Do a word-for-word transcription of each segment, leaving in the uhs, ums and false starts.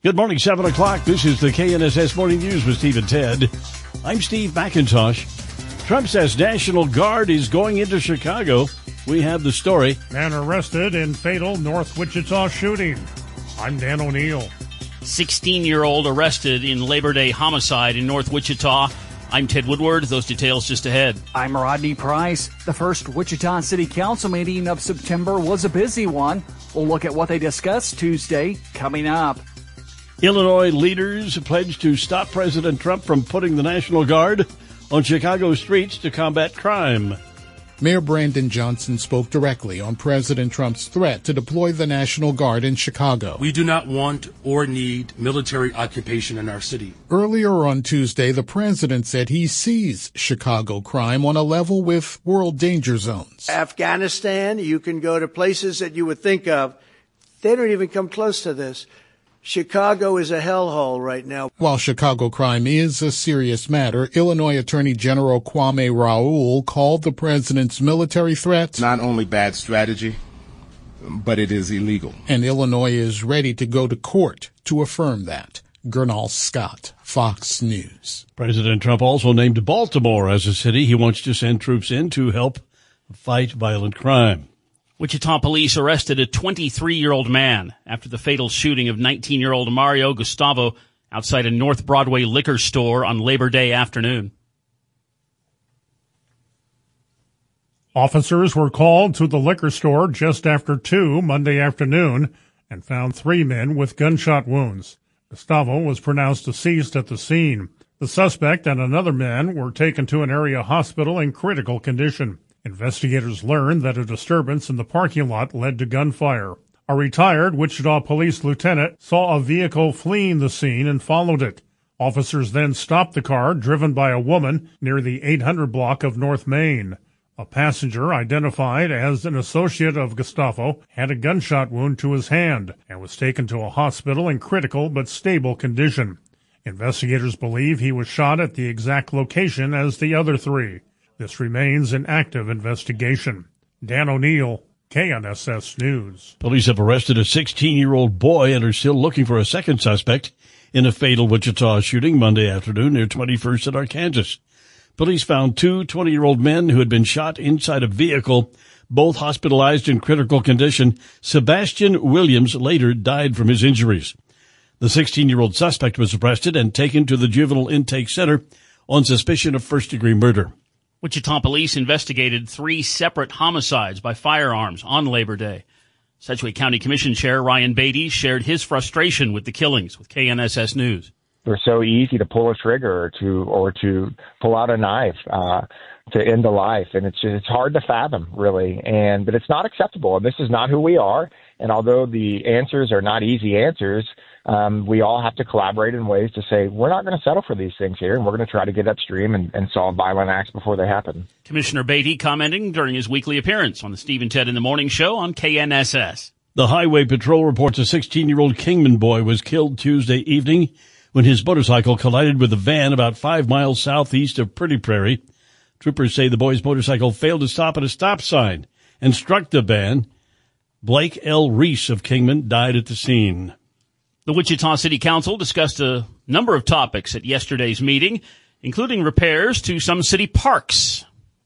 Good morning, seven o'clock. This is the K N S S Morning News with Steve and Ted. I'm Steve McIntosh. Trump says National Guard is going into Chicago. We have the story. Man arrested in fatal North Wichita shooting. I'm Dan O'Neill. sixteen-year-old arrested in Labor Day homicide in North Wichita. I'm Ted Woodward. Those details just ahead. I'm Rodney Price. The first Wichita City Council meeting of September was a busy one. We'll look at what they discussed Tuesday coming up. Illinois leaders pledged to stop President Trump from putting the National Guard on Chicago streets to combat crime. Mayor Brandon Johnson spoke directly on President Trump's threat to deploy the National Guard in Chicago. We do not want or need military occupation in our city. Earlier on Tuesday, the president said he sees Chicago crime on a level with world danger zones. Afghanistan, you can go to places that you would think of. They don't even come close to this. Chicago is a hellhole right now. While Chicago crime is a serious matter, Illinois Attorney General Kwame Raoul called the president's military threat not only bad strategy, but it is illegal. And Illinois is ready to go to court to affirm that. Gernal Scott, Fox News. President Trump also named Baltimore as a city he wants to send troops in to help fight violent crime. Wichita police arrested a twenty-three-year-old man after the fatal shooting of nineteen-year-old Mario Gustavo outside a North Broadway liquor store on Labor Day afternoon. Officers were called to the liquor store just after two Monday afternoon and found three men with gunshot wounds. Gustavo was pronounced deceased at the scene. The suspect and another man were taken to an area hospital in critical condition. Investigators learned that a disturbance in the parking lot led to gunfire. A retired Wichita police lieutenant saw a vehicle fleeing the scene and followed it. Officers then stopped the car driven by a woman near the eight hundred block of North Main. A passenger, identified as an associate of Gustavo, had a gunshot wound to his hand and was taken to a hospital in critical but stable condition. Investigators believe he was shot at the exact location as the other three. This remains an active investigation. Dan O'Neill, K N S S News. Police have arrested a sixteen-year-old boy and are still looking for a second suspect in a fatal Wichita shooting Monday afternoon near twenty-first and Arkansas. Police found two twenty-year-old men who had been shot inside a vehicle, both hospitalized in critical condition. Sebastian Williams later died from his injuries. The sixteen-year-old suspect was arrested and taken to the Juvenile Intake Center on suspicion of first-degree murder. Wichita police investigated three separate homicides by firearms on Labor Day. Sedgwick County Commission Chair Ryan Beatty shared his frustration with the killings with K N S S News. They're so easy to pull a trigger or to or to pull out a knife uh, to end a life, and it's just, it's hard to fathom, really. And but it's not acceptable, and this is not who we are. And although the answers are not easy answers, Um, we all have to collaborate in ways to say we're not going to settle for these things here, and we're going to try to get upstream and, and solve violent acts before they happen. Commissioner Beatty commenting during his weekly appearance on the Steve and Ted in the Morning Show on K N S S. The Highway Patrol reports a sixteen-year-old Kingman boy was killed Tuesday evening when his motorcycle collided with a van about five miles southeast of Pretty Prairie. Troopers say the boy's motorcycle failed to stop at a stop sign and struck the van. Blake L. Reese of Kingman died at the scene. The Wichita City Council discussed a number of topics at yesterday's meeting, including repairs to some city parks.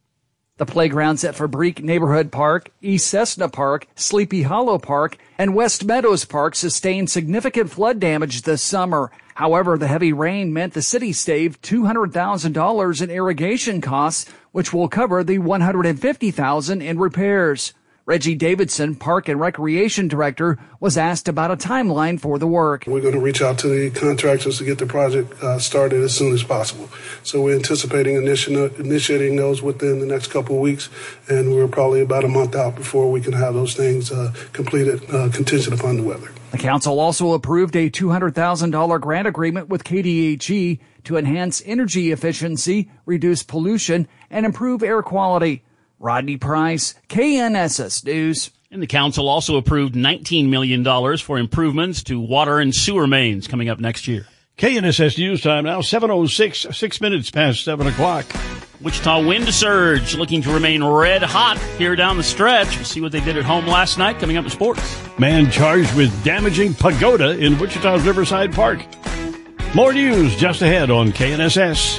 The playgrounds at Fabrique Neighborhood Park, East Cessna Park, Sleepy Hollow Park, and West Meadows Park sustained significant flood damage this summer. However, the heavy rain meant the city saved two hundred thousand dollars in irrigation costs, which will cover the one hundred fifty thousand dollars in repairs. Reggie Davidson, Park and Recreation Director, was asked about a timeline for the work. We're going to reach out to the contractors to get the project uh, started as soon as possible. So we're anticipating initi- initiating those within the next couple of weeks, and we're probably about a month out before we can have those things uh, completed, uh, contingent upon the weather. The council also approved a two hundred thousand dollars grant agreement with K D H E to enhance energy efficiency, reduce pollution, and improve air quality. Rodney Price, K N S S News. And the council also approved nineteen million dollars for improvements to water and sewer mains coming up next year. K N S S News Time now, seven oh six, six minutes past seven o'clock. Wichita Wind Surge looking to remain red hot here down the stretch. We'll see what they did at home last night coming up in sports. Man charged with damaging pagoda in Wichita's Riverside Park. More news just ahead on K N S S.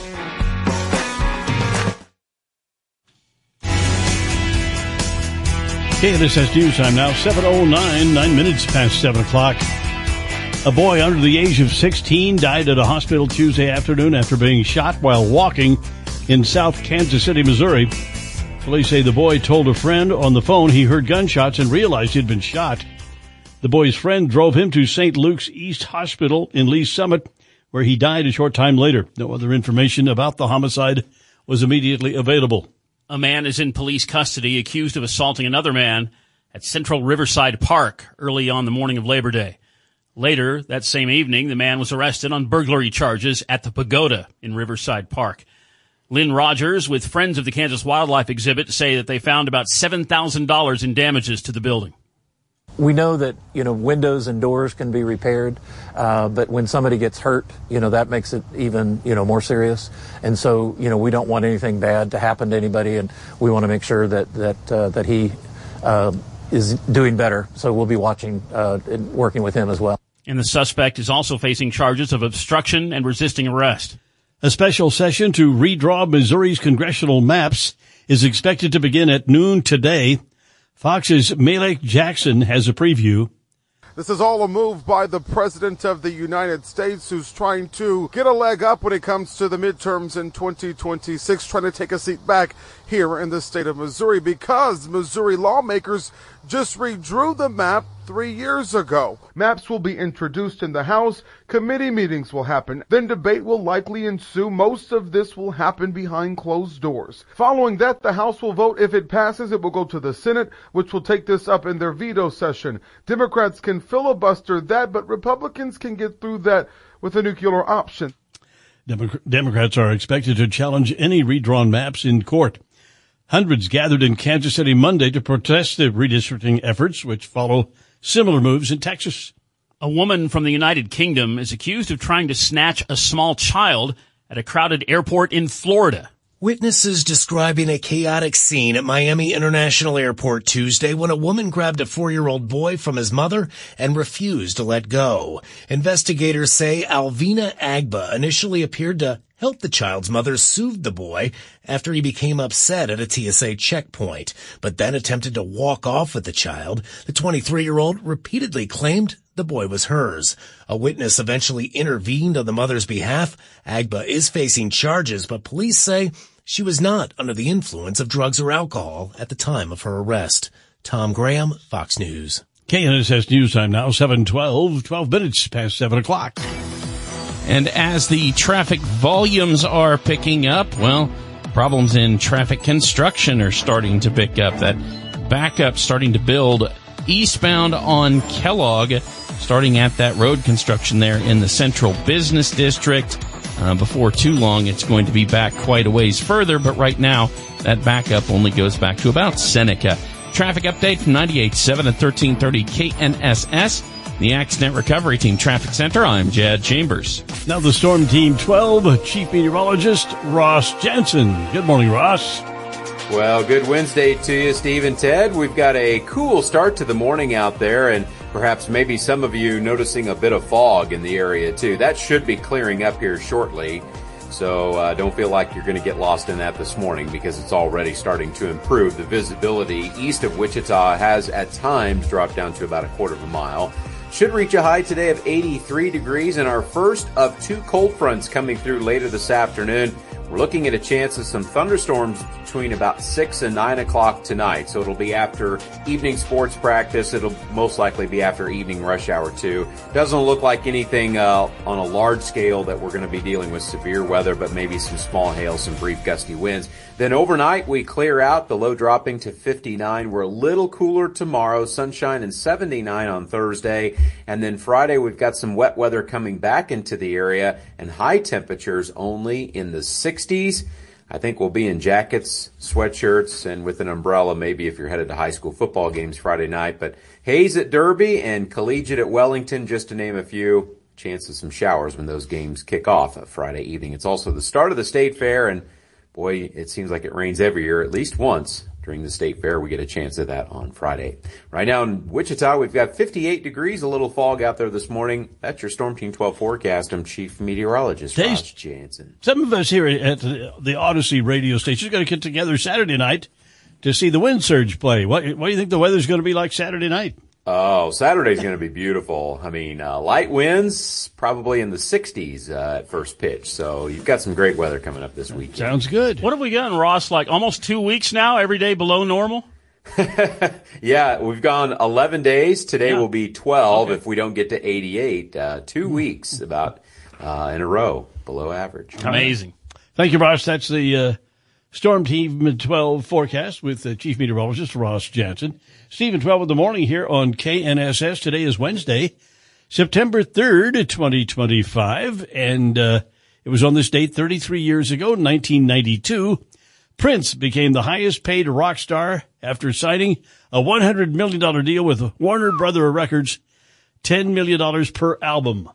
K N S S News Time now, seven oh nine, nine minutes past seven o'clock. A boy under the age of sixteen died at a hospital Tuesday afternoon after being shot while walking in South Kansas City, Missouri. Police say the boy told a friend on the phone he heard gunshots and realized he'd been shot. The boy's friend drove him to Saint Luke's East Hospital in Lee Summit, where he died a short time later. No other information about the homicide was immediately available. A man is in police custody accused of assaulting another man at Central Riverside Park early on the morning of Labor Day. Later that same evening, the man was arrested on burglary charges at the Pagoda in Riverside Park. Lynn Rogers with Friends of the Kansas Wildlife Exhibit say that they found about seven thousand dollars in damages to the building. We know that, you know, windows and doors can be repaired, uh, but when somebody gets hurt, you know, that makes it even, you know, more serious. And so, you know, we don't want anything bad to happen to anybody, and we want to make sure that that uh, that he uh, is doing better. So we'll be watching uh, and working with him as well. And the suspect is also facing charges of obstruction and resisting arrest. A special session to redraw Missouri's congressional maps is expected to begin at noon today. Fox's Malek Jackson has a preview. This is all a move by the President of the United States, who's trying to get a leg up when it comes to the midterms in twenty twenty-six, trying to take a seat back here in the state of Missouri because Missouri lawmakers just redrew the map three years ago. Maps will be introduced in the House, committee meetings will happen, then debate will likely ensue. Most of this will happen behind closed doors. Following that, the House will vote. If it passes, it will go to the Senate, which will take this up in their veto session. Democrats can filibuster that, but Republicans can get through that with a nuclear option. Demo- Democrats are expected to challenge any redrawn maps in court. Hundreds gathered in Kansas City Monday to protest the redistricting efforts, which follow similar moves in Texas. A woman from the United Kingdom is accused of trying to snatch a small child at a crowded airport in Florida. Witnesses describing a chaotic scene at Miami International Airport Tuesday when a woman grabbed a four-year-old boy from his mother and refused to let go. Investigators say Alvina Agba initially appeared to help the child's mother soothe the boy after he became upset at a T S A checkpoint, but then attempted to walk off with the child. The twenty-three-year-old repeatedly claimed the boy was hers. A witness eventually intervened on the mother's behalf. Agba is facing charges, but police say she was not under the influence of drugs or alcohol at the time of her arrest. Tom Graham, Fox News. K N S S News Time now, seven twelve, twelve minutes past seven o'clock. And as the traffic volumes are picking up, well, problems in traffic construction are starting to pick up. That backup starting to build eastbound on Kellogg, starting at that road construction there in the Central Business District. Uh, before too long, it's going to be back quite a ways further, but right now, that backup only goes back to about Seneca. Traffic update from ninety-eight point seven and thirteen thirty K N S S. The Accident Recovery Team Traffic Center, I'm Jad Chambers. Now the Storm Team twelve, Chief Meteorologist Ross Jensen. Good morning, Ross. Well, good Wednesday to you, Steve and Ted. We've got a cool start to the morning out there, and perhaps maybe some of you noticing a bit of fog in the area, too. That should be clearing up here shortly, so uh, don't feel like you're going to get lost in that this morning because it's already starting to improve. The visibility east of Wichita has at times dropped down to about a quarter of a mile. Should reach a high today of eighty-three degrees, and our first of two cold fronts coming through later this afternoon. We're looking at a chance of some thunderstorms between about six and nine o'clock tonight. So it'll be after evening sports practice. It'll most likely be after evening rush hour too. Doesn't look like anything uh, on a large scale that we're going to be dealing with severe weather, but maybe some small hail, some brief gusty winds. Then overnight we clear out, the low dropping to fifty-nine. We're a little cooler tomorrow, sunshine and seventy-nine on Thursday. And then Friday we've got some wet weather coming back into the area and high temperatures only in the sixties. I think we'll be in jackets, sweatshirts, and with an umbrella maybe if you're headed to high school football games Friday night. But haze at Derby and collegiate at Wellington, just to name a few. Chance of some showers when those games kick off Friday evening. It's also the start of the State Fair, and boy, it seems like it rains every year, at least once during the state fair. We get a chance of that on Friday. Right now in Wichita, we've got fifty-eight degrees, a little fog out there this morning. That's your Storm Team twelve forecast. I'm Chief Meteorologist Ross Jansen. Some of us here at the, the Odyssey radio station are going to get together Saturday night to see the wind surge play. What, what do you think the weather's going to be like Saturday night? Oh, Saturday's going to be beautiful. I mean, uh, light winds, probably in the sixties uh, at first pitch. So you've got some great weather coming up this weekend. Sounds good. What have we gotten, Ross? Like almost two weeks now, every day below normal? Yeah, we've gone eleven days. Today Yeah. will be twelve Okay. if we don't get to eighty-eight. Uh, two weeks about uh, in a row below average. Amazing. Thank you, Ross. That's the uh, Storm Team twelve forecast with uh, Chief Meteorologist Ross Jansen. Stephen, twelve in the morning here on K N S S. Today is Wednesday, September third, twenty twenty-five. And uh, it was on this date thirty-three years ago, nineteen ninety-two. Prince became the highest paid rock star after signing a one hundred million dollars deal with Warner Brother Records, ten million dollars per album.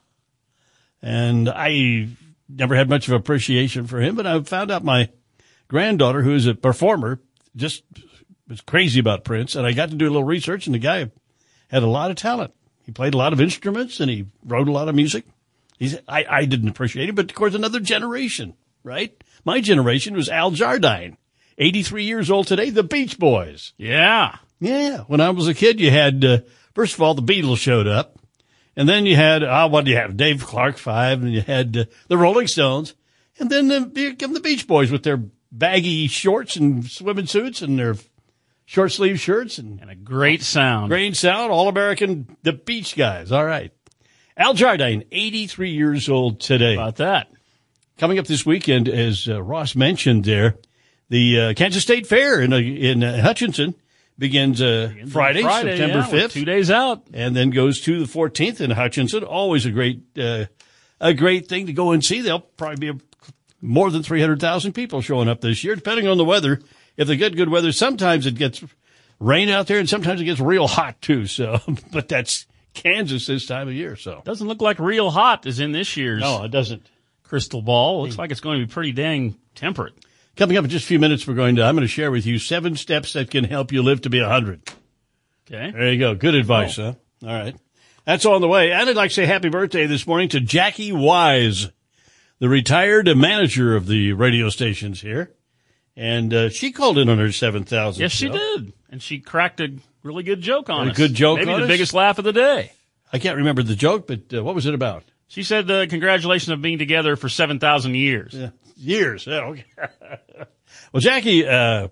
And I never had much of appreciation for him, but I found out my granddaughter, who is a performer, just was crazy about Prince. And I got to do a little research, and the guy had a lot of talent. He played a lot of instruments, and he wrote a lot of music. He's, I, I didn't appreciate it, but of course another generation, right? My generation was Al Jardine, eighty-three years old today, the Beach Boys. Yeah. Yeah. When I was a kid, you had, uh, first of all, the Beatles showed up. And then you had, uh, what do you have? Dave Clark Five, and you had uh, the Rolling Stones. And then the, here come the Beach Boys with their baggy shorts and swimming suits and their short sleeve shirts. And, And a great sound. great sound, all-American, the Beach Guys. All right. Al Jardine, eighty-three years old today. How about that? Coming up this weekend, as uh, Ross mentioned there, the uh, Kansas State Fair in uh, in uh, Hutchinson begins, uh, Begins on Friday, Friday, September yeah, we're fifth. two days out. And then goes to the fourteenth in Hutchinson. Always a great uh, a great thing to go and see. There'll probably be a, more than three hundred thousand people showing up this year, depending on the weather. If they get good weather, sometimes it gets rain out there, and sometimes it gets real hot, too. So, but that's Kansas this time of year. So Doesn't look like real hot is in this year's no, it doesn't. crystal ball. Looks like it's going to be pretty dang temperate. Coming up in just a few minutes, we're going to, I'm going to share with you seven steps that can help you live to be one hundred. Okay. There you go. Good advice, Oh. huh? All right. That's on the way. And I'd like to say happy birthday this morning to Jackie Wise, the retired manager of the radio stations here. And uh, she called in on her seven thousand. Yes, she did. And she cracked a really good joke on A us. good joke Maybe on the us? biggest laugh of the day. I can't remember the joke, but uh, what was it about? She said, uh, congratulations on being together for seven thousand years. Yeah. Years. Yeah, okay. Well, Jackie, uh,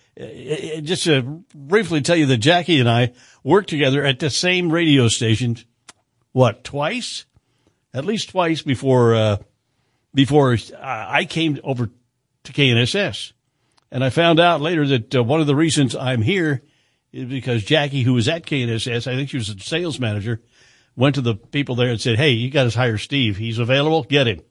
just to briefly tell you that Jackie and I worked together at the same radio station, what, twice? At least twice before, uh, before I came over to K N S S. And I found out later that uh, one of the reasons I'm here is because Jackie, who was at K N S S, I think she was a sales manager, went to the people there and said, hey, you got to hire Steve. He's available. Get him.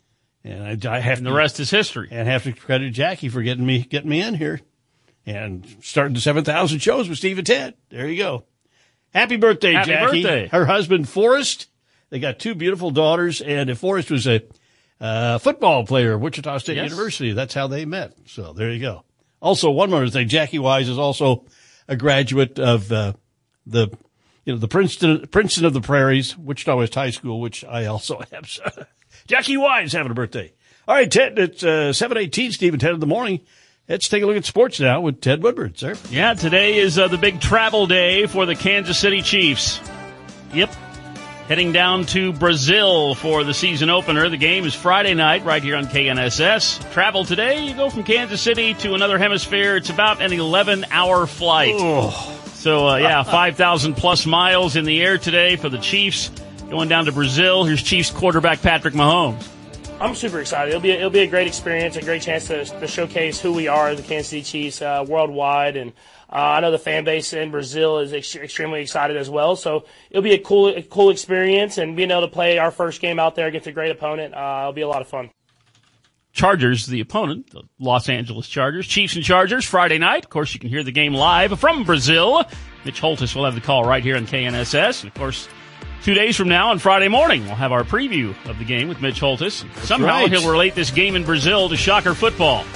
And I, I have And to, the rest is history. and have to credit Jackie for getting me, getting me in here and starting the seven thousand shows with Steve and Ted. There you go. Happy birthday, Happy Jackie. birthday. Her husband, Forrest. They got two beautiful daughters, and Forrest was a uh, football player at Wichita State Yes. University. That's how they met. So there you go. Also, one more thing, Jackie Wise is also a graduate of uh, the, you know, the Princeton Princeton of the Prairies, Wichita West High School, which I also have. So, Jackie Wise having a birthday. All right, Ted, it's uh, seven eighteen, Steve and Ted in the morning. Let's take a look at sports now with Ted Woodward, sir. Yeah, today is uh, the big travel day for the Kansas City Chiefs. Yep. Heading down to Brazil for the season opener. The game is Friday night right here on K N S S. Travel today, you go from Kansas City to another hemisphere. It's about an eleven-hour flight. Oh. So, uh, yeah, five thousand plus miles in the air today for the Chiefs. Going down to Brazil. Here's Chiefs quarterback Patrick Mahomes. I'm super excited. It'll be a, it'll be a great experience, a great chance to, to showcase who we are, the Kansas City Chiefs, uh, worldwide. And uh, I know the fan base in Brazil is ex- extremely excited as well. So it'll be a cool, a cool experience, and being able to play our first game out there against a great opponent, uh, it'll be a lot of fun. Chargers, the opponent, the Los Angeles Chargers. Chiefs and Chargers, Friday night. Of course, you can hear the game live from Brazil. Mitch Holtis will have the call right here on K N S S. And, of course, two days from now on Friday morning, we'll have our preview of the game with Mitch Holtis. Somehow right. he'll relate this game in Brazil to Shocker football.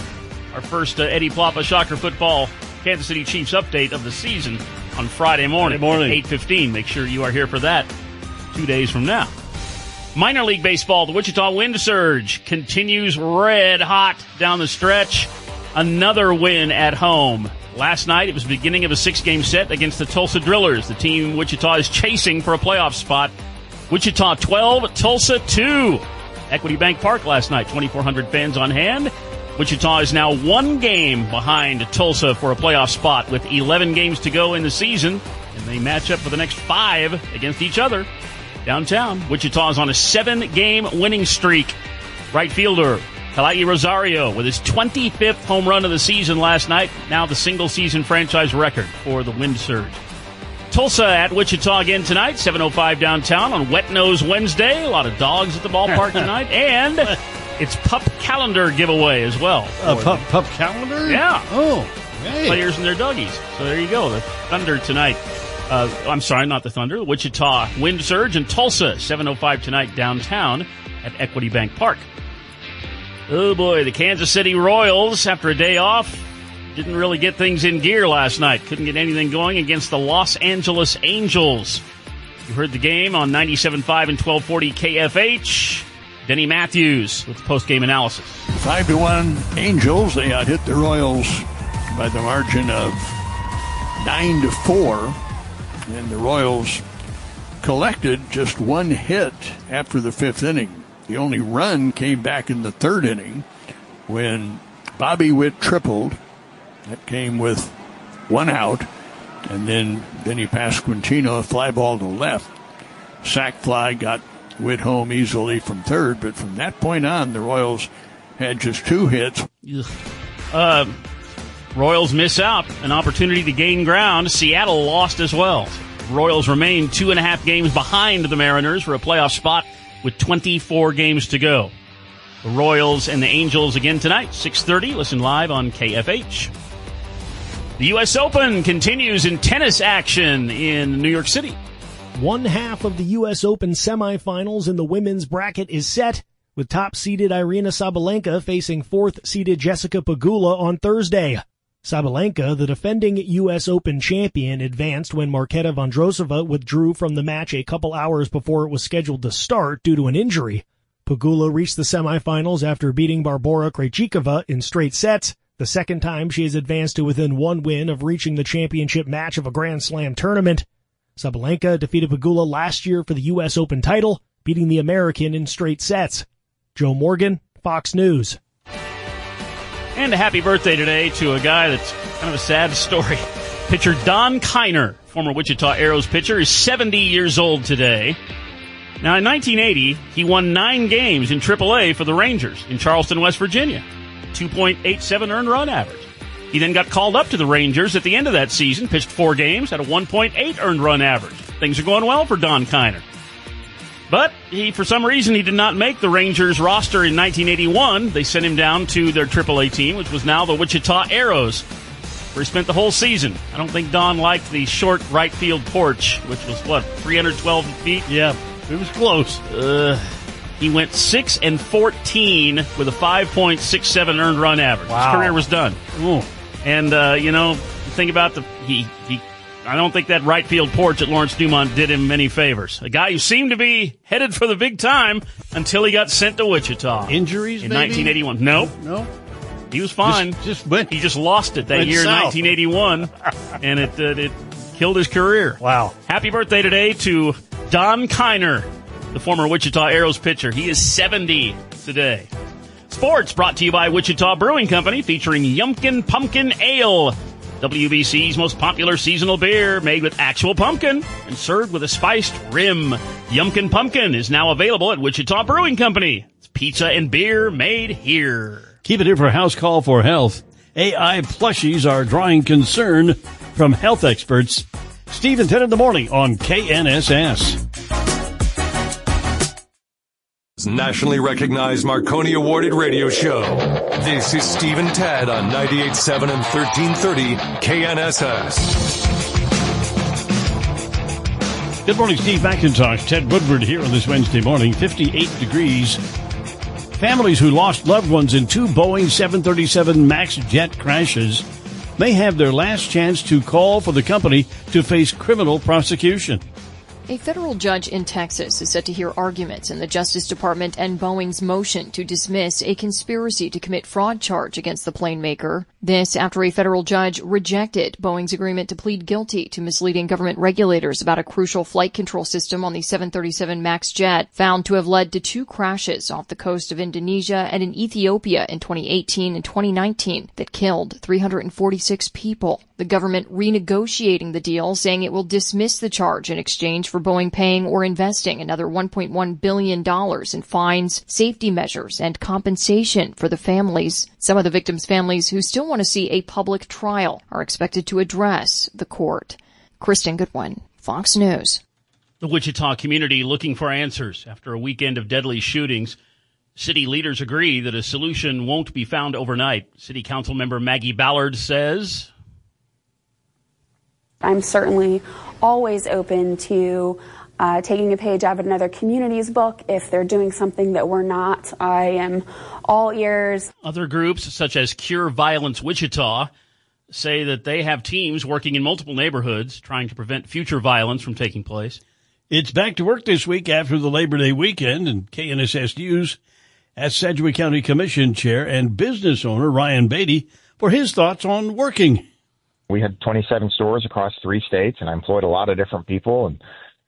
our first uh, Eddie Plapa Shocker Football Kansas City Chiefs update of the season on Friday morning, Friday morning. at eight fifteen. Make sure you are here for that two days from now. Minor League Baseball, the Wichita Wind Surge continues red hot down the stretch. Another win at home. Last night, it was the beginning of a six-game set against the Tulsa Drillers, the team Wichita is chasing for a playoff spot. Wichita twelve, Tulsa two. Equity Bank Park last night, twenty-four hundred fans on hand. Wichita is now one game behind Tulsa for a playoff spot with eleven games to go in the season, and they match up for the next five against each other. Downtown, Wichita is on a seven-game winning streak. Right fielder Kalai Rosario with his twenty-fifth home run of the season last night, now the single-season franchise record for the Wind Surge. Tulsa at Wichita again tonight, seven oh five downtown on Wet Nose Wednesday. A lot of dogs at the ballpark tonight, and it's Pup Calendar giveaway as well. A pup, pup calendar? Yeah. Oh, hey. Players and their doggies. So there you go, the Thunder tonight. Uh, I'm sorry, not the Thunder. The Wichita Wind Surge and Tulsa, seven oh five tonight downtown at Equity Bank Park. Oh boy, the Kansas City Royals, after a day off, didn't really get things in gear last night. Couldn't get anything going against the Los Angeles Angels. You heard the game on ninety-seven point five and twelve forty K F H. Denny Matthews with the post-game analysis. Five to one Angels. They out hit the Royals by the margin of nine to four. And the Royals collected just one hit after the fifth inning. The only run came back in the third inning when Bobby Witt tripled. That came with one out. And then Vinny Pasquantino, a fly ball to left. Sac fly got Witt home easily from third. But from that point on, the Royals had just two hits. Uh, Royals miss out an opportunity to gain ground. Seattle lost as well. Royals remain two and a half games behind the Mariners for a playoff spot with twenty-four games to go. The Royals and the Angels again tonight, six thirty. Listen live on K F H. The U S Open continues in tennis action in New York City. One half of the U S Open semifinals in the women's bracket is set, with top-seeded Irina Sabalenka facing fourth-seeded Jessica Pegula on Thursday. Sabalenka, the defending U S Open champion, advanced when Marketa Vondrousova withdrew from the match a couple hours before it was scheduled to start due to an injury. Pegula reached the semifinals after beating Barbora Krejcikova in straight sets, the second time she has advanced to within one win of reaching the championship match of a Grand Slam tournament. Sabalenka defeated Pegula last year for the U S Open title, beating the American in straight sets. Joe Morgan, Fox News. And a happy birthday today to a guy that's kind of a sad story. Pitcher Don Kiner, former Wichita Aeros pitcher, is seventy years old today. Now, in nineteen eighty, he won nine games in triple A for the Rangers in Charleston, West Virginia. two point eight seven earned run average. He then got called up to the Rangers at the end of that season, pitched four games, had a one point eight earned run average. Things are going well for Don Kiner. But he, for some reason, he did not make the Rangers roster in nineteen eighty-one. They sent him down to their triple A team, which was now the Wichita Aeros, where he spent the whole season. I don't think Don liked the short right field porch, which was, what, three hundred twelve feet? Yeah, it was close. Uh, he went six and fourteen with a five point six seven earned run average. Wow. His career was done. Ooh. And, uh, you know, think about the, he, he, I don't think that right field porch at Lawrence Dumont did him many favors. A guy who seemed to be headed for the big time until he got sent to Wichita. Injuries, in maybe? nineteen eighty-one. No. No. He was fine. Just, just went. He just lost it that went year south. in nineteen eighty-one, and it, uh, it killed his career. Wow. Happy birthday today to Don Kiner, the former Wichita Aeros pitcher. He is seventy today. Sports brought to you by Wichita Brewing Company, featuring Yumpkin Pumpkin Ale, W B C's most popular seasonal beer, made with actual pumpkin and served with a spiced rim. Yumpkin Pumpkin is now available at Wichita Brewing Company. It's pizza and beer made here. Keep it here for House Call for Health. A I plushies are drawing concern from health experts. Steve and Ted in the morning on K N S S. Nationally recognized Marconi awarded radio show. This is Steve and Ted on ninety-eight point seven and thirteen thirty K N S S. Good morning, Steve McIntosh. Ted Woodward here on this Wednesday morning. fifty-eight degrees Families who lost loved ones in two Boeing seven thirty-seven MAX jet crashes may have their last chance to call for the company to face criminal prosecution. A federal judge in Texas is set to hear arguments in the Justice Department and Boeing's motion to dismiss a conspiracy to commit fraud charge against the plane maker. This after a federal judge rejected Boeing's agreement to plead guilty to misleading government regulators about a crucial flight control system on the seven thirty-seven MAX jet, found to have led to two crashes off the coast of Indonesia and in Ethiopia in twenty eighteen and twenty nineteen that killed three hundred forty-six people. The government renegotiating the deal, saying it will dismiss the charge in exchange for Boeing paying or investing another one point one billion dollars in fines, safety measures, and compensation for the families. Some of the victims' families who still want to see a public trial are expected to address the court. Kristen Goodwin, Fox News. The Wichita community looking for answers after a weekend of deadly shootings. City leaders agree that a solution won't be found overnight. City Council member Maggie Ballard says, I'm certainly always open to uh, taking a page out of another community's book if they're doing something that we're not. I am all ears. Other groups, such as Cure Violence Wichita, say that they have teams working in multiple neighborhoods trying to prevent future violence from taking place. It's back to work this week after the Labor Day weekend, and K N S S News asked Sedgwick County Commission Chair and business owner Ryan Beatty for his thoughts on working. We had twenty-seven stores across three states, and I employed a lot of different people. And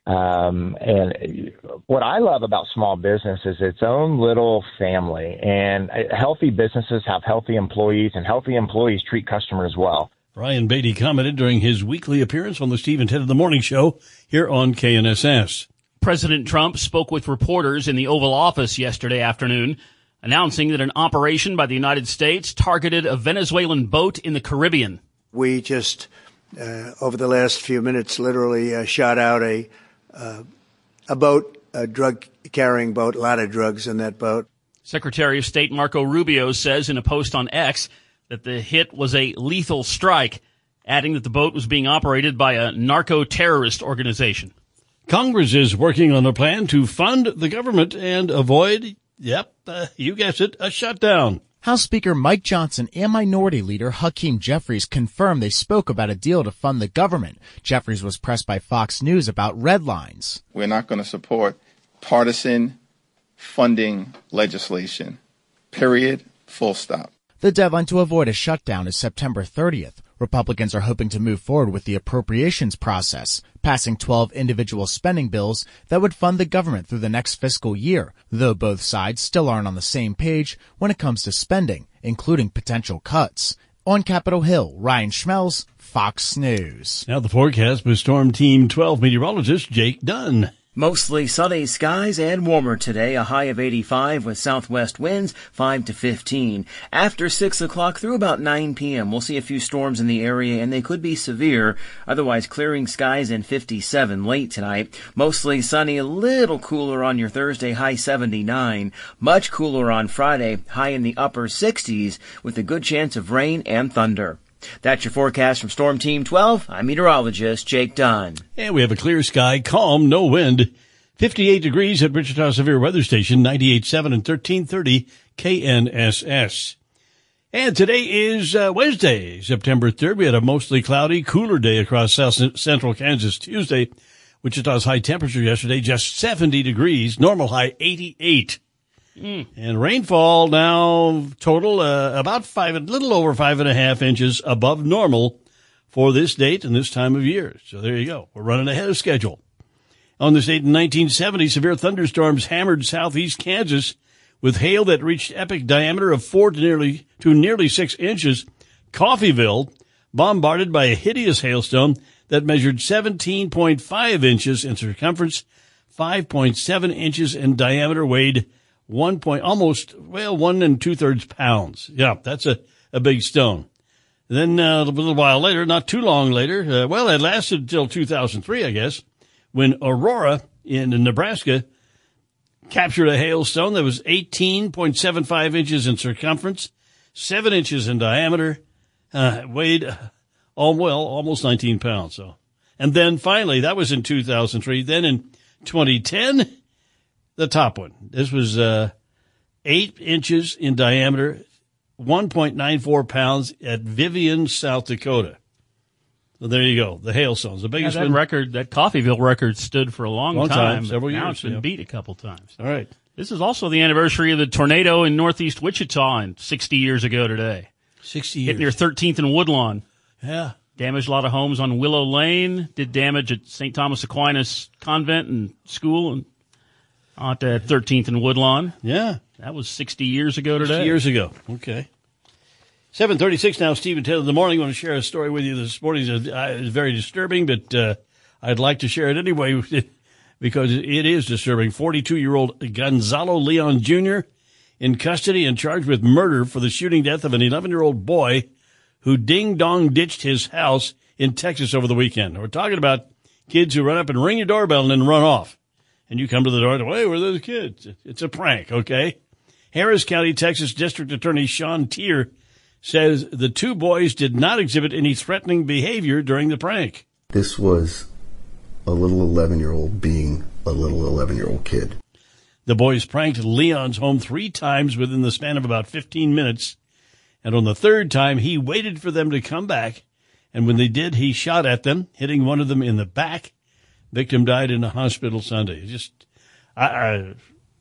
um, and what I love about small business is its own little family. And healthy businesses have healthy employees, and healthy employees treat customers well. Ryan Beatty commented during his weekly appearance on the Steve and Ted in the Morning Show here on K N S S. President Trump spoke with reporters in the Oval Office yesterday afternoon, announcing that an operation by the United States targeted a Venezuelan boat in the Caribbean. We just, uh, over the last few minutes, literally uh, shot out a uh, a boat, a drug-carrying boat, a lot of drugs in that boat. Secretary of State Marco Rubio says in a post on X that the hit was a lethal strike, adding that the boat was being operated by a narco-terrorist organization. Congress is working on a plan to fund the government and avoid, yep, uh, you guessed it, a shutdown. House Speaker Mike Johnson and Minority Leader Hakeem Jeffries confirmed they spoke about a deal to fund the government. Jeffries was pressed by Fox News about red lines. We're not going to support partisan funding legislation. Period. Full stop. The deadline to avoid a shutdown is September thirtieth. Republicans are hoping to move forward with the appropriations process, passing twelve individual spending bills that would fund the government through the next fiscal year, though both sides still aren't on the same page when it comes to spending, including potential cuts. On Capitol Hill, Ryan Schmelz, Fox News. Now the forecast with Storm Team twelve meteorologist Jake Dunn. Mostly sunny skies and warmer today, a high of eighty-five with southwest winds five to fifteen. After six o'clock through about nine p.m., we'll see a few storms in the area, and they could be severe. Otherwise, clearing skies and fifty-seven late tonight. Mostly sunny, a little cooler on your Thursday, high seventy-nine. Much cooler on Friday, high in the upper sixties, with a good chance of rain and thunder. That's your forecast from Storm Team twelve. I'm meteorologist Jake Dunn. And we have a clear sky, calm, no wind. fifty-eight degrees at Wichita Severe Weather Station, ninety-eight point seven and thirteen thirty K N S S. And today is uh, Wednesday, September third. We had a mostly cloudy, cooler day across south central Kansas Tuesday. Wichita's high temperature yesterday, just seventy degrees, normal high eighty-eight. Mm. And rainfall now total uh, about five, a little over five and a half inches above normal for this date and this time of year. So there you go. We're running ahead of schedule. On this date in nineteen seventy, severe thunderstorms hammered southeast Kansas with hail that reached epic diameter of four to nearly to nearly six inches. Coffeyville bombarded by a hideous hailstone that measured seventeen point five inches in circumference, five point seven inches in diameter, weighed one point, almost, well, one and two thirds pounds. Yeah, that's a, a big stone. Then uh, a little while later, not too long later, uh, well, it lasted until two thousand three, I guess, when Aurora in Nebraska captured a hailstone that was eighteen point seven five inches in circumference, seven inches in diameter, uh, weighed, uh, all, well, almost nineteen pounds. So, and then finally, that was in two thousand three. Then in twenty ten, the top one. This was uh eight inches in diameter, one point nine four pounds at Vivian, South Dakota. So there you go. The hailstones, the biggest yeah, that one. record, that Coffeyville record stood for a long, long time, time several now years. It's been yeah. beat a couple times. All right. This is also the anniversary of the tornado in northeast Wichita in sixty years ago today. sixty years. Hit near thirteenth and Woodlawn. Yeah. Damaged a lot of homes on Willow Lane. Did damage at Saint Thomas Aquinas Convent and School and at uh, thirteenth and Woodlawn. Yeah. That was sixty years ago today. sixty years ago. Okay. seven thirty-six now, Stephen Taylor in the morning. I want to share a story with you this morning. It's, uh, it's very disturbing, but uh, I'd like to share it anyway because it is disturbing. forty-two-year-old Gonzalo Leon Junior in custody and charged with murder for the shooting death of an eleven-year-old boy who ding-dong ditched his house in Texas over the weekend. We're talking about kids who run up and ring your doorbell and then run off. And you come to the door and, hey, where are those kids? It's a prank, okay? Harris County, Texas District Attorney Sean Tier says the two boys did not exhibit any threatening behavior during the prank. This was a little eleven-year-old being a little eleven-year-old kid. The boys pranked Leon's home three times within the span of about fifteen minutes. And on the third time, he waited for them to come back. And when they did, he shot at them, hitting one of them in the back. Victim died in a hospital Sunday. It's just I, I,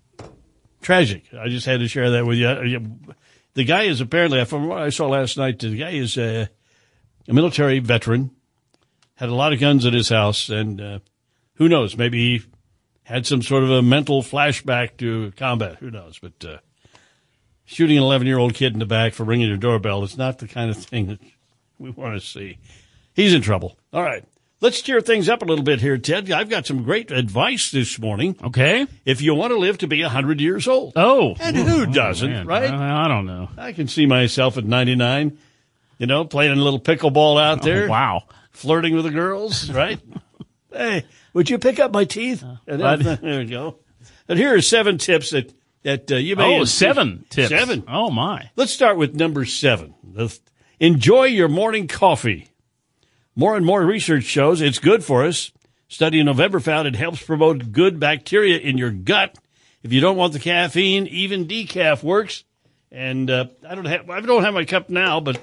tragic. I just had to share that with you. The guy is apparently, from what I saw last night, the guy is a, a military veteran, had a lot of guns at his house, and uh, who knows, maybe he had some sort of a mental flashback to combat. Who knows? But uh, shooting an eleven-year-old kid in the back for ringing your doorbell is not the kind of thing that we want to see. He's in trouble. All right. Let's cheer things up a little bit here, Ted. I've got some great advice this morning. Okay. If you want to live to be one hundred years old. Oh. And who oh, doesn't, man. right? I, I don't know. I can see myself at ninety-nine, you know, playing a little pickleball out there. Oh, wow. Flirting with the girls, right? Hey, would you pick up my teeth? And then, there we go. And here are seven tips that, that uh, you may... Oh, seven tips. Seven. Oh, my. Let's start with number seven. The, enjoy your morning coffee. More and more research shows it's good for us. Study in November found it helps promote good bacteria in your gut. If you don't want the caffeine, even decaf works. And uh, I don't have I don't have my cup now, but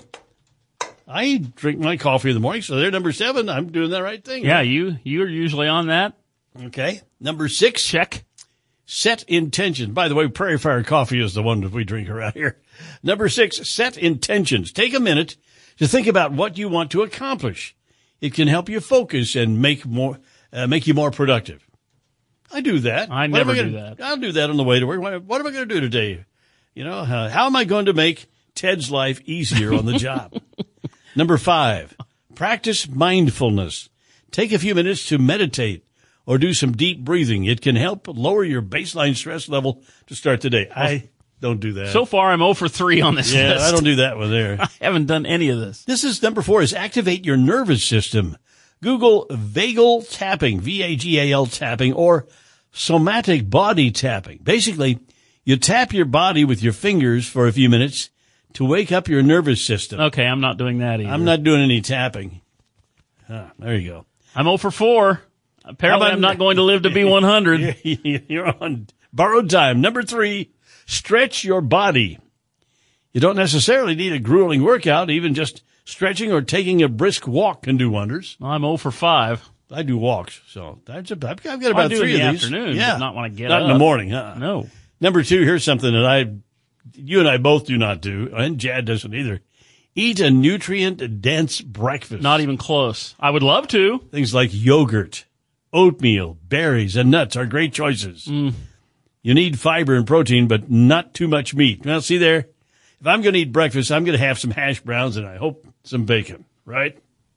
I drink my coffee in the morning. So they're number seven. I'm doing the right thing. Yeah, right? you you're usually on that. Okay. Number six. Check. Set intentions. By the way, Prairie Fire coffee is the one that we drink around here. Number six, set intentions. Take a minute to think about what you want to accomplish. It can help you focus and make more, uh, make you more productive. I do that. I What never am do gonna, that. I'll do that on the way to work. What, what am I going to do today? You know, uh, how am I going to make Ted's life easier on the job? Number five, practice mindfulness. Take a few minutes to meditate or do some deep breathing. It can help lower your baseline stress level to start the day. I don't do that. So far, I'm zero for three on this yeah, list. I don't do that one there. I haven't done any of this. This is number four is activate your nervous system. Google vagal tapping, V A G A L tapping, or somatic body tapping. Basically, you tap your body with your fingers for a few minutes to wake up your nervous system. Okay, I'm not doing that either. I'm not doing any tapping. Ah, there you go. I'm zero for four. Apparently, about- I'm not going to live to be one hundred. You're on borrowed time. Number three, stretch your body. You don't necessarily need a grueling workout. Even just stretching or taking a brisk walk can do wonders. Well, I'm zero for five. I do walks, so that's a, I've got Well, about I do three in the of these. afternoon, yeah, but not when I get not up. in the morning. Huh? No. Number two, here's something that I, you and I both do not do, and Jad doesn't either. Eat a nutrient-dense breakfast. Not even close. I would love to. Things like yogurt, oatmeal, berries, and nuts are great choices. Mm. You need fiber and protein, but not too much meat. Well, see there, if I'm going to eat breakfast, I'm going to have some hash browns and I hope some bacon, right?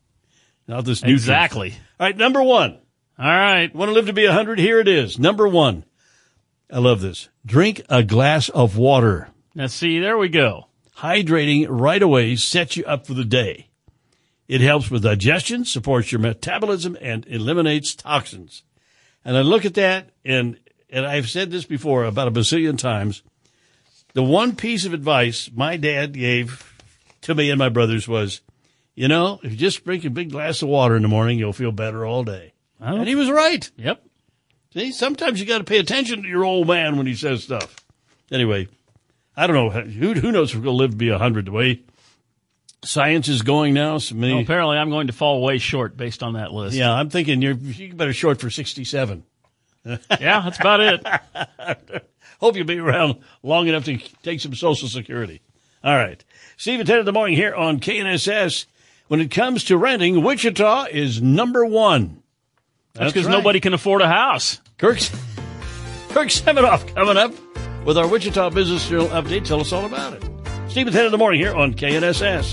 Not this nutrient. Exactly. All right, number one. All right. Want to live to be one hundred? Here it is. Number one. I love this. Drink a glass of water. Now, see, there we go. Hydrating right away sets you up for the day. It helps with digestion, supports your metabolism, and eliminates toxins. And I look at that, and and I've said this before about a bazillion times. The one piece of advice my dad gave to me and my brothers was, you know, if you just drink a big glass of water in the morning, you'll feel better all day. Oh. And he was right. Yep. See, sometimes you got to pay attention to your old man when he says stuff. Anyway, I don't know. Who, who knows if we're going to live to be one hundred? The way science is going now. So many, well, apparently, I'm going to fall way short based on that list. Yeah, I'm thinking you're you better short for sixty-seven. Yeah, that's about it. Hope you'll be around long enough to take some Social Security. All right. Steve and Ted in the morning here on K N S S. When it comes to renting, Wichita is number one. That's because right. Nobody can afford a house. Kirk's, Kirk Seminoff coming up with our Wichita Business Journal update. Tell us all about it. Steve and Ted in the morning here on K N S S.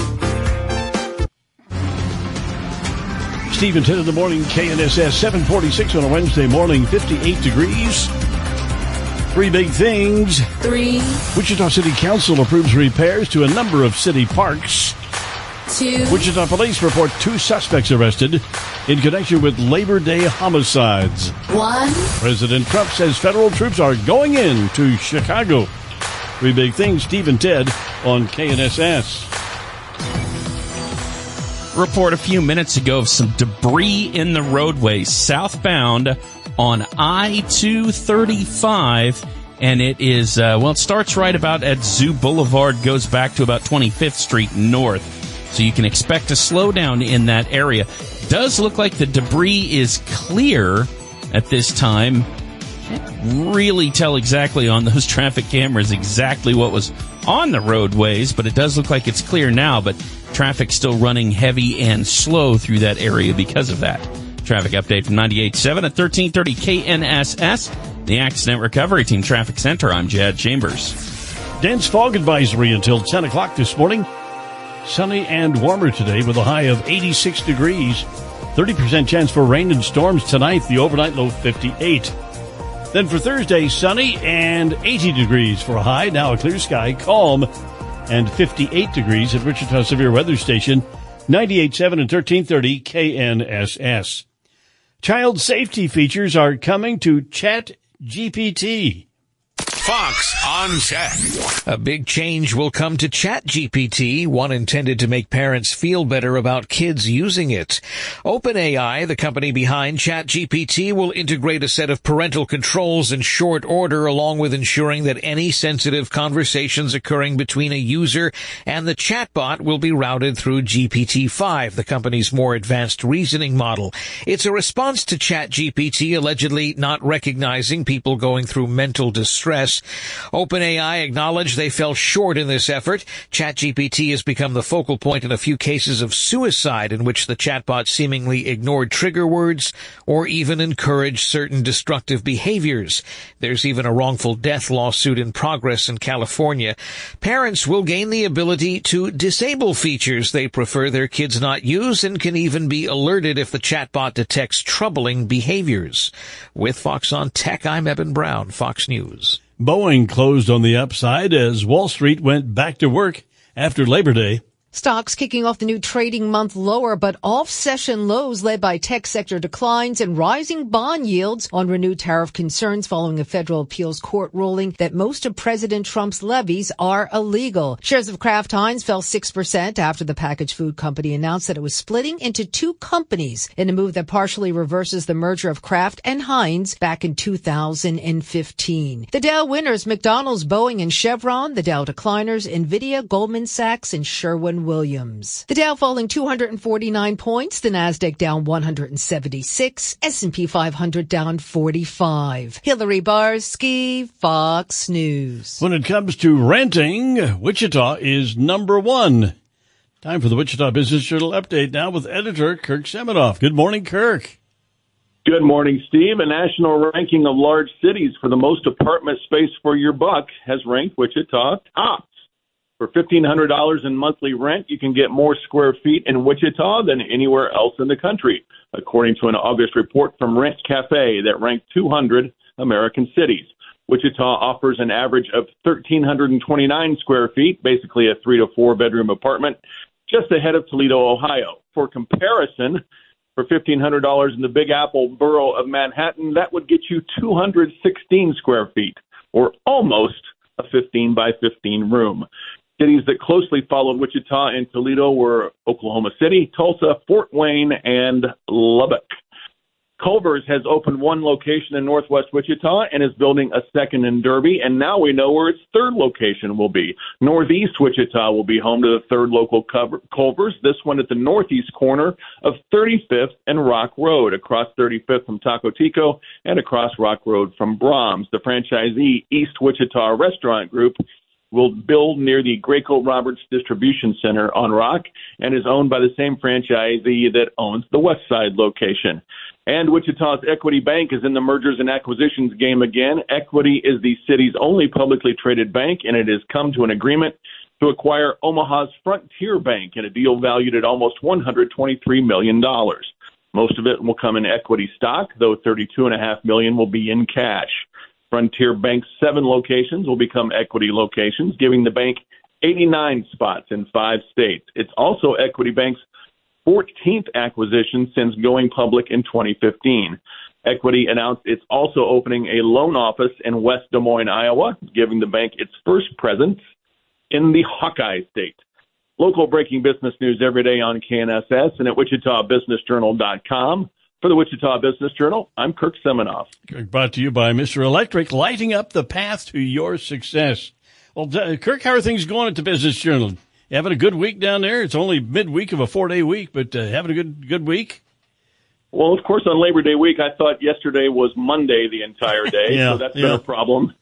Steve and Ted in the morning, K N S S, seven forty-six on a Wednesday morning, fifty-eight degrees. Three big things. Three. Wichita City Council approves repairs to a number of city parks. Two. Wichita police report two suspects arrested in connection with Labor Day homicides. One. President Trump says federal troops are going in to Chicago. Three big things, Steve and Ted on K N S S. Report a few minutes ago of some debris in the roadway southbound on I two thirty-five, and it is, uh, well, it starts right about at Zoo Boulevard, goes back to about twenty-fifth Street North, so you can expect a slowdown in that area. Does look like the debris is clear at this time. Can't really tell exactly on those traffic cameras exactly what was on the roadways, but it does look like it's clear now, but traffic still running heavy and slow through that area because of that. Traffic update from ninety-eight point seven at thirteen thirty K N S S, the Accident Recovery Team Traffic Center. I'm Jad Chambers. Dense fog advisory until ten o'clock this morning. Sunny and warmer today with a high of eighty-six degrees. thirty percent chance for rain and storms tonight. The overnight low fifty-eight. Then for Thursday, sunny and eighty degrees for a high. Now a clear sky, calm, and fifty-eight degrees at Wichita Severe Weather Station. ninety-eight point seven and thirteen thirty K N S S. Child safety features are coming to Chat G P T. Fox on Tech. A big change will come to Chat G P T, one intended to make parents feel better about kids using it. OpenAI, the company behind Chat G P T, will integrate a set of parental controls in short order, along with ensuring that any sensitive conversations occurring between a user and the chatbot will be routed through G P T five, the company's more advanced reasoning model. It's a response to Chat G P T allegedly not recognizing people going through mental distress. OpenAI acknowledged they fell short in this effort. ChatGPT has become the focal point in a few cases of suicide in which the chatbot seemingly ignored trigger words or even encouraged certain destructive behaviors. There's even a wrongful death lawsuit in progress in California. Parents will gain the ability to disable features they prefer their kids not use and can even be alerted if the chatbot detects troubling behaviors. With Fox on Tech, I'm Eben Brown, Fox News. Boeing closed on the upside as Wall Street went back to work after Labor Day. Stocks kicking off the new trading month lower, but off-session lows led by tech sector declines and rising bond yields on renewed tariff concerns following a federal appeals court ruling that most of President Trump's levies are illegal. Shares of Kraft Heinz fell six percent after the packaged food company announced that it was splitting into two companies in a move that partially reverses the merger of Kraft and Heinz back in two thousand fifteen. The Dow winners, McDonald's, Boeing, and Chevron. The Dow decliners, NVIDIA, Goldman Sachs, and Sherwin Williams. The Dow falling two hundred forty-nine points, the Nasdaq down one hundred seventy-six, S and P five hundred down forty-five. Hillary Barsky, Fox News. When it comes to renting, Wichita is number one. Time for the Wichita Business Journal update now with editor Kirk Seminoff. Good morning, Kirk. Good morning, Steve. A national ranking of large cities for the most apartment space for your buck has ranked Wichita top. For fifteen hundred dollars in monthly rent, you can get more square feet in Wichita than anywhere else in the country, according to an August report from Rent Cafe that ranked two hundred American cities. Wichita offers an average of one thousand three hundred twenty-nine square feet, basically a three to four bedroom apartment, just ahead of Toledo, Ohio. For comparison, for fifteen hundred dollars in the Big Apple borough of Manhattan, that would get you two hundred sixteen square feet, or almost a fifteen by fifteen room. Cities that closely followed Wichita and Toledo were Oklahoma City, Tulsa, Fort Wayne, and Lubbock. Culver's has opened one location in Northwest Wichita and is building a second in Derby, and now we know where its third location will be. Northeast Wichita will be home to the third local Culver's, this one at the northeast corner of thirty-fifth and Rock Road, across thirty-fifth from Taco Tico and across Rock Road from Brahms. The franchisee, East Wichita Restaurant Group, will build near the Graco Roberts Distribution Center on Rock and is owned by the same franchisee that owns the West Side location. And Wichita's Equity Bank is in the mergers and acquisitions game again. Equity is the city's only publicly traded bank, and it has come to an agreement to acquire Omaha's Frontier Bank in a deal valued at almost one hundred twenty-three million dollars. Most of it will come in equity stock, though thirty-two point five million dollars will be in cash. Frontier Bank's seven locations will become equity locations, giving the bank eighty-nine spots in five states. It's also Equity Bank's fourteenth acquisition since going public in twenty fifteen. Equity announced it's also opening a loan office in West Des Moines, Iowa, giving the bank its first presence in the Hawkeye State. Local breaking business news every day on K N S S and at Wichita Business Journal dot com. For the Wichita Business Journal, I'm Kirk Seminoff. Brought to you by Mister Electric, lighting up the path to your success. Well, Kirk, how are things going at the Business Journal? You having a good week down there? It's only midweek of a four-day week, but uh, having a good good week? Well, of course, on Labor Day week, I thought yesterday was Monday the entire day, yeah, so that's yeah. been a problem.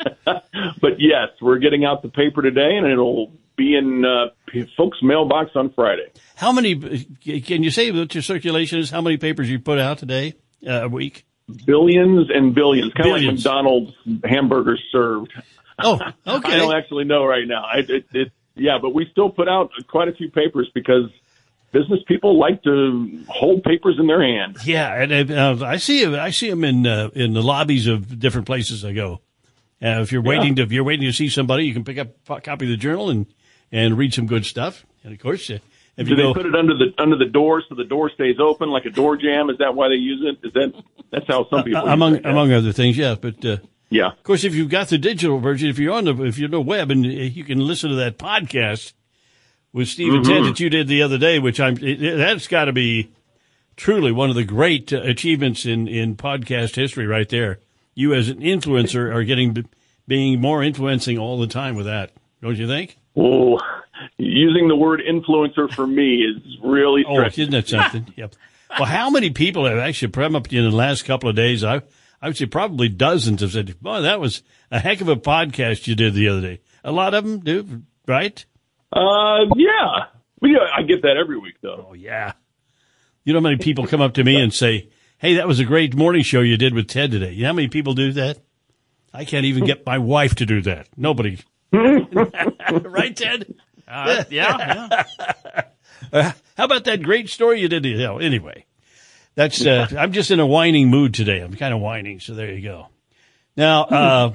But yes, we're getting out the paper today, and it'll be in uh, folks' mailbox on Friday. How many, can you say what your circulation is, how many papers you put out today, uh, a week? Billions and billions, kind billions. of like McDonald's hamburgers served. Oh, okay. I don't actually know right now. I, it, it, yeah, but we still put out quite a few papers because business people like to hold papers in their hand. Yeah, and uh, I see I see them in uh, in the lobbies of different places I go. Uh, if you're waiting Yeah. to if you're waiting to see somebody, you can pick up a copy of the Journal and, and read some good stuff. And of course, uh, if Do you they go, put it under the under the door so the door stays open like a door jam? Is that why they use it? Is that that's how some people uh, use among it, yeah. among other things, yeah. But uh, yeah, of course, if you've got the digital version, if you're on the if you're on the web and you can listen to that podcast with Steve and Ted Mhm. that you did the other day, which I'm it, it- that's got to be truly one of the great uh, achievements in in podcast history, right there. You as an influencer are getting being more influencing all the time with that, don't you think? Oh, using the word influencer for me is really Oh, stretching. isn't that something? Yep. Well, how many people have actually come up to you in the last couple of days? I I would say probably dozens have said, "Boy, that was a heck of a podcast you did the other day." A lot of them do, right? Uh, yeah. Well, yeah, I get that every week, though. Oh, yeah. You know how many people come up to me and say, "Hey, that was a great morning show you did with Ted today." You know how many people do that? I can't even get my wife to do that. Nobody. Right, Ted? Uh, yeah, yeah. Uh, how about that great story you did? You know, anyway, that's. Uh, I'm just in a whining mood today. I'm kind of whining, so there you go. Now, uh,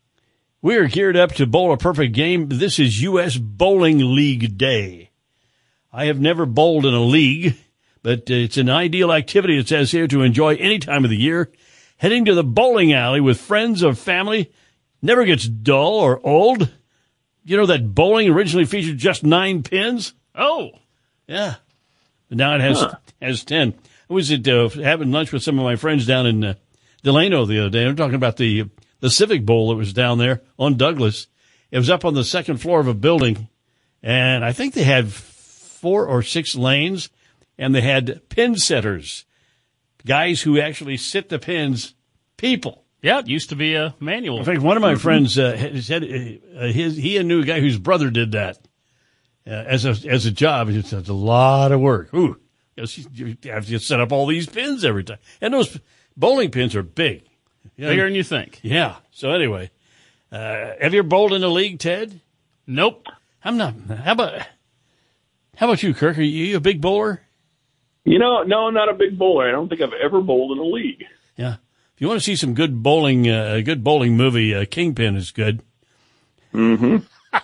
we are geared up to bowl a perfect game. This is U S Bowling League Day. I have never bowled in a league, but it's an ideal activity, it says here, to enjoy any time of the year. Heading to the bowling alley with friends or family never gets dull or old. You know that bowling originally featured just nine pins? Oh, yeah. But now it has Huh. has ten. I was at uh, having lunch with some of my friends down in uh, Delano the other day. I'm talking about the the Civic Bowl that was down there on Douglas. It was up on the second floor of a building, and I think they had four or six lanes, and they had pin setters, guys who actually sit the pins, people. Yeah, it used to be a manual. In fact, one of my friends uh, said uh, his he knew a guy whose brother did that uh, as a as a job. It's, it's a lot of work. Ooh, you have to set up all these pins every time, and those bowling pins are big, you know, Bigger than you think. Yeah. So anyway, uh, have you ever bowled in a league, Ted? Nope. I'm not. How about how about you, Kirk? Are you a big bowler? You know, no, I'm not a big bowler. I don't think I've ever bowled in a league. Yeah. If you want to see some good bowling, uh, a good bowling movie, uh, Kingpin is good. Mm-hmm.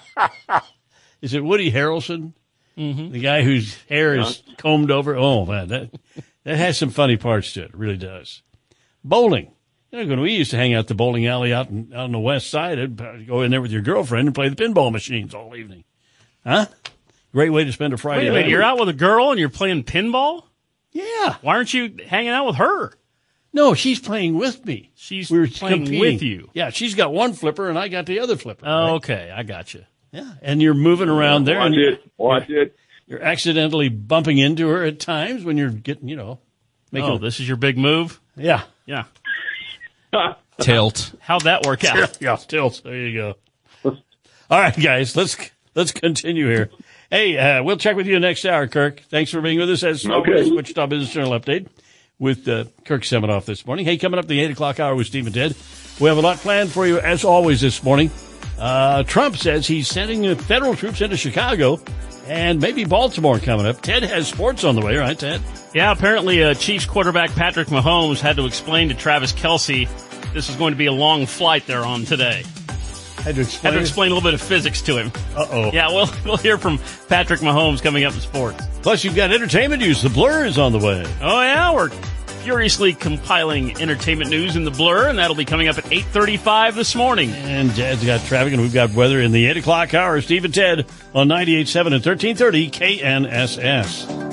Is it Woody Harrelson? Mm-hmm. The guy whose hair is combed over? Oh, man, that that has some funny parts to it. It really does. Bowling. You know, when we used to hang out the bowling alley out, in, out on the west side, I'd go in there with your girlfriend and play the pinball machines all evening. Huh? Great way to spend a Friday Wait a minute, night. you're out with a girl and you're playing pinball? Yeah. Why aren't you hanging out with her? No, she's playing with me. She's we were playing competing. with you. Yeah, she's got one flipper and I got the other flipper. Oh, right? okay. I got you. Yeah, and you're moving around there. Watch and it. Watch it. You're accidentally bumping into her at times when you're getting, you know. Making oh, a, this is your big move? Yeah. Yeah. Tilt. How'd that work out? Yeah, tilt. There you go. All right, guys, let's let's continue here. Hey, uh, we'll check with you next hour, Kirk. Thanks for being with us as always. Wichita Business Journal Update with uh, Kirk Seminoff this morning. Hey, coming up the eight o'clock hour with Steve and Ted. We have a lot planned for you as always this morning. Uh, Trump says he's sending federal troops into Chicago and maybe Baltimore coming up. Ted has sports on the way, right, Ted? Yeah, apparently uh, Chiefs quarterback Patrick Mahomes had to explain to Travis Kelce this is going to be a long flight they're on today. Had to explain, had to explain a little bit of physics to him. Uh-oh. Yeah, we'll, we'll hear from Patrick Mahomes coming up in sports. Plus, you've got entertainment news. The Blur is on the way. Oh, yeah, we're furiously compiling entertainment news in The Blur, and that'll be coming up at eight thirty-five this morning. And Ted's got traffic, and we've got weather in the eight o'clock hour. Steve and Ted on ninety-eight point seven and thirteen thirty K N S S.